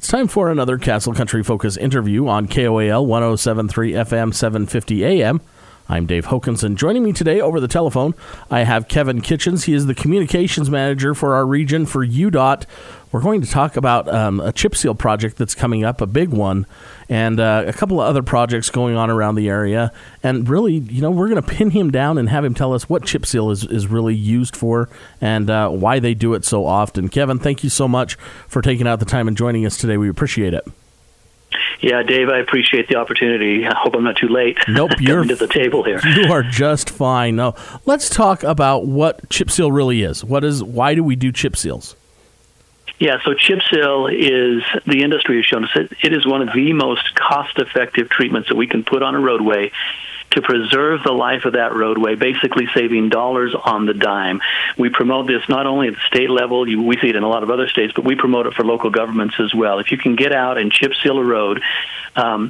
It's time for another Castle Country Focus interview on KOAL 107.3 FM 750 AM. I'm Dave Hokanson. Joining me today over the telephone, I have Kevin Kitchens. He is the communications manager for our region for UDOT. We're going to talk about a chip seal project that's coming up, a big one, and a couple of other projects going on around the area. And really, we're going to pin him down and have him tell us what chip seal is really used for and why they do it so often. Kevin, thank you so much for taking out the time and joining us today. We appreciate it. Yeah, Dave, I appreciate the opportunity. I hope I'm not too late. Nope, you're coming to the table here. You are just fine. No, let's talk about what chip seal really is. Why do we do chip seals? Yeah, so chip seal is, the industry has shown us, it is one of the most cost-effective treatments that we can put on a roadway to preserve the life of that roadway, basically saving dollars on the dime. We promote this not only at the state level, we see it in a lot of other states, but we promote it for local governments as well. If you can get out and chip seal a road, as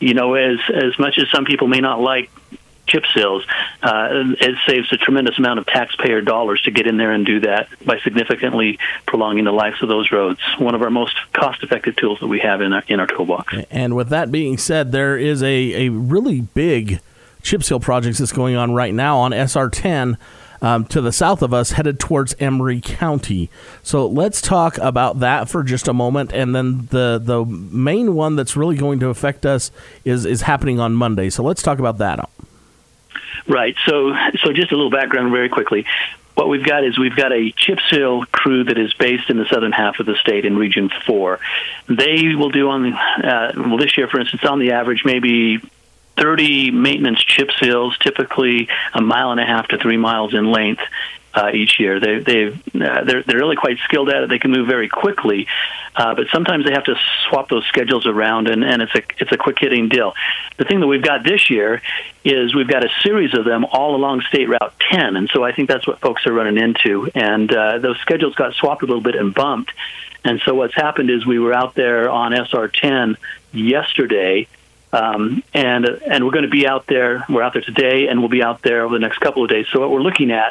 much as some people may not like chip seals, it saves a tremendous amount of taxpayer dollars to get in there and do that by significantly prolonging the lives of those roads. One of our most cost-effective tools that we have in our toolbox. And with that being said, there is a really big chip seal project that's going on right now on SR 10 to the south of us, headed towards Emery County. So let's talk about that for just a moment, and then the main one that's really going to affect us is happening on Monday. So let's talk about that. Right. So just a little background very quickly. What we've got is we've got a chip seal crew that is based in the southern half of the state in Region 4. They will do this year, for instance, on the average, maybe 30 maintenance chip seals, typically 1.5 to 3 miles in length each year. They're really quite skilled at it. They can move very quickly, but sometimes they have to swap those schedules around, and it's a quick hitting deal. The thing that we've got this year is we've got a series of them all along State Route 10, and so I think that's what folks are running into. And those schedules got swapped a little bit and bumped, and so what's happened is we were out there on SR 10 yesterday. And we're going to be out there. We're out there today, and we'll be out there over the next couple of days. So what we're looking at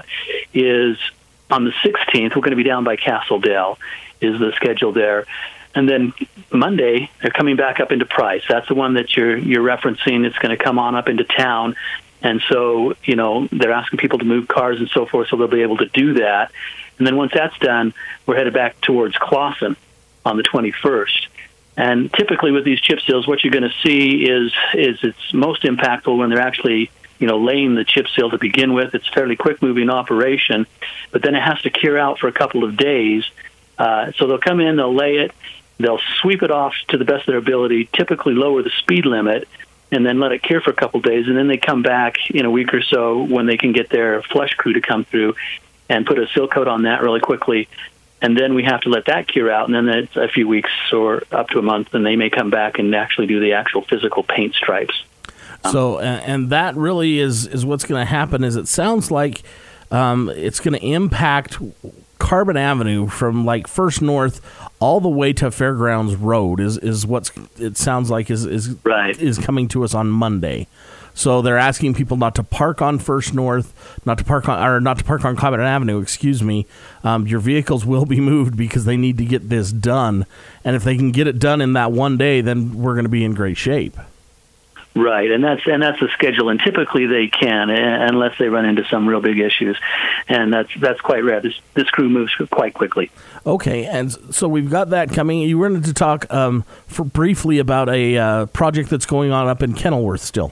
is on the 16th, we're going to be down by Castledale, is the schedule there. And then Monday, they're coming back up into Price. That's the one that you're referencing. It's going to come on up into town. And so, they're asking people to move cars and so forth, so they'll be able to do that. And then once that's done, we're headed back towards Clawson on the 21st. And typically with these chip seals, what you're going to see is it's most impactful when they're actually, laying the chip seal to begin with. It's a fairly quick-moving operation, but then it has to cure out for a couple of days. So they'll come in, they'll lay it, they'll sweep it off to the best of their ability, typically lower the speed limit, and then let it cure for a couple of days, and then they come back in a week or so when they can get their flush crew to come through and put a seal coat on that really quickly. And then we have to let that cure out, and then it's a few weeks or up to a month, and they may come back and actually do the actual physical paint stripes. So, and that really is what's going to happen. Is it sounds like it's going to impact Carbon Avenue from like First North all the way to Fairgrounds Road. Is what it sounds like is right. Is coming to us on Monday. So they're asking people not to park on First North, not to park on Carbon Avenue. Excuse me. Your vehicles will be moved because they need to get this done, and if they can get it done in that one day, then we're going to be in great shape. Right, and that's the schedule, and typically they can, unless they run into some real big issues, and that's quite rare. This crew moves quite quickly. Okay, and so we've got that coming. You wanted to talk briefly about a project that's going on up in Kenilworth still.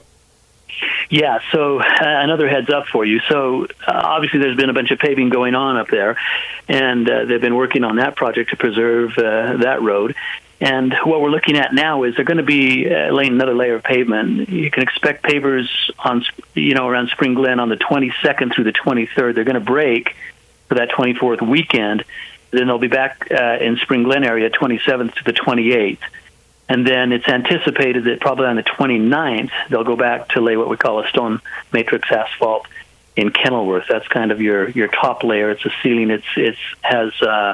Yeah, so another heads up for you. So obviously there's been a bunch of paving going on up there, and they've been working on that project to preserve that road. And what we're looking at now is they're going to be laying another layer of pavement. You can expect pavers around Spring Glen on the 22nd through the 23rd. They're going to break for that 24th weekend. Then they'll be back in Spring Glen area 27th to the 28th. And then it's anticipated that probably on the 29th, they'll go back to lay what we call a stone matrix asphalt in Kenilworth. That's kind of your top layer. It's a ceiling. It has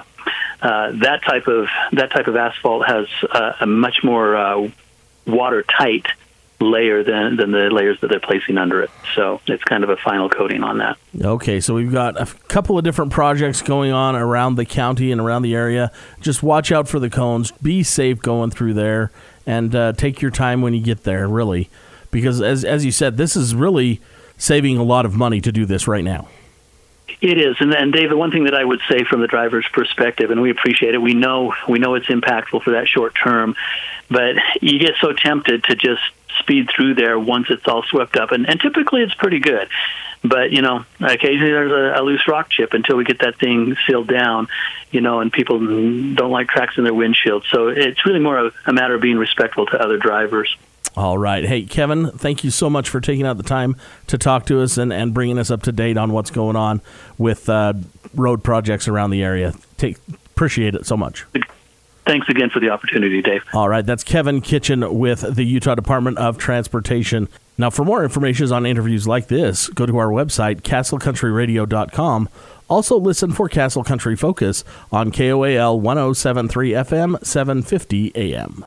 that type of asphalt has a much more watertight layer than the layers that they're placing under it. So it's kind of a final coating on that. Okay, so we've got a couple of different projects going on around the county and around the area. Just watch out for the cones. Be safe going through there, and take your time when you get there, really. Because as you said, this is really saving a lot of money to do this right now. It is, and Dave, the one thing that I would say from the driver's perspective, and we appreciate it, we know it's impactful for that short term, but you get so tempted to just speed through there once it's all swept up, and typically it's pretty good. But, occasionally there's a loose rock chip until we get that thing sealed down, and people don't like cracks in their windshield. So it's really more a matter of being respectful to other drivers. All right. Hey, Kevin, thank you so much for taking out the time to talk to us and bringing us up to date on what's going on with road projects around the area. Appreciate it so much. Thanks again for the opportunity, Dave. All right. That's Kevin Kitchen with the Utah Department of Transportation. Now, for more information on interviews like this, go to our website, castlecountryradio.com. Also, listen for Castle Country Focus on KOAL 107.3 FM, 750 AM.